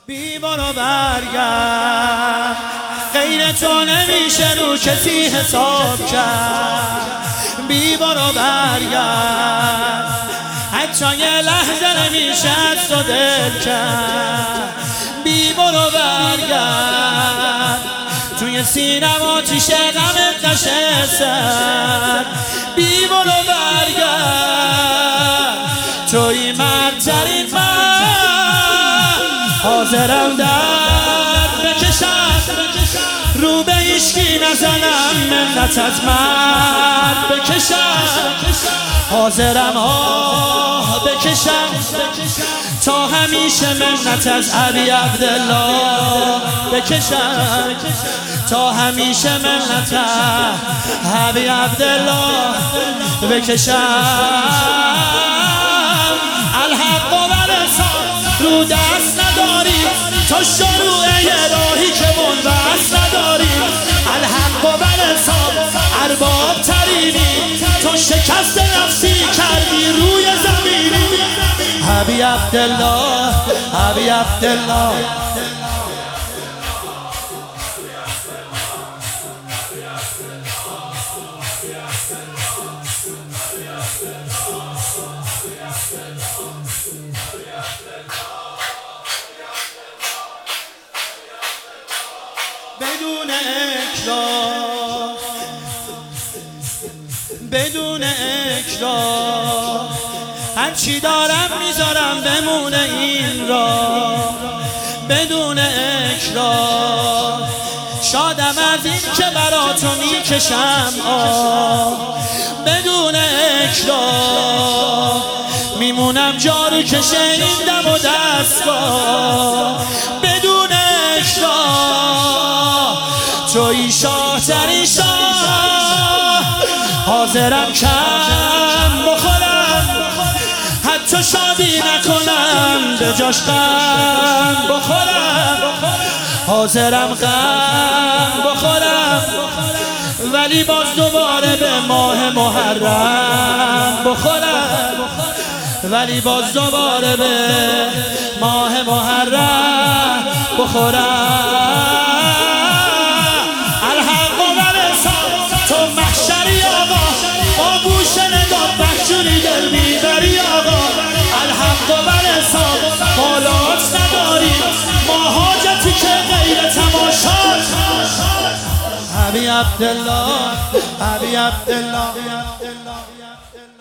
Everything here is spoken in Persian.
بی برو برگرد، غیر تو نمیشه رو کسی حساب کرد. بی برو برگرد، حتی یه لحظه نمیشه از تو دل کرد. بی برو برگرد، توی سینم آتیش غمت نشستن. بی برو برگرد، توی مرترین من، حاضرم درد بکشم، رو به هیچکی نزنم، منت از مرد بکشم. حاضرم آه بکشم تا همیشه، منت از علی عبدالله بکشم تا همیشه، منت از علی عبدالله بکشم. الحق و برسان رو دست نداری، تا شروع الهی که بنبست نداری. الحق و برسان ارباب ترینی، تو شکست نفسی کردی روی زمینی. حبی عبدالله، حبی عبدالله، بدون اکراه، بدون اکراه، هرچی دارم میذارم بمونه این را. بدون اکراه، شادم از این که برا تو میکشم آه. بدون اکراه، میمونم جارو کشه این دم و دستگاه. بدون اکراه، توی شاه ترین شاه، حاضرم کم بخورم، حتی شادی نکنم، به جاش غم بخورم. حاضرم غم بخورم، ولی باز دوباره به ماه محرم بخورم، ولی باز دوباره به ماه محرم بخورم. الحق و برسان تو محشری آقا، با گوش نگاه بخشوری دل میبری آقا. الحق و برسان حالات نداری، ما حاجتی که غیر تماشات. حبی عبدالله، حبی عبدالله.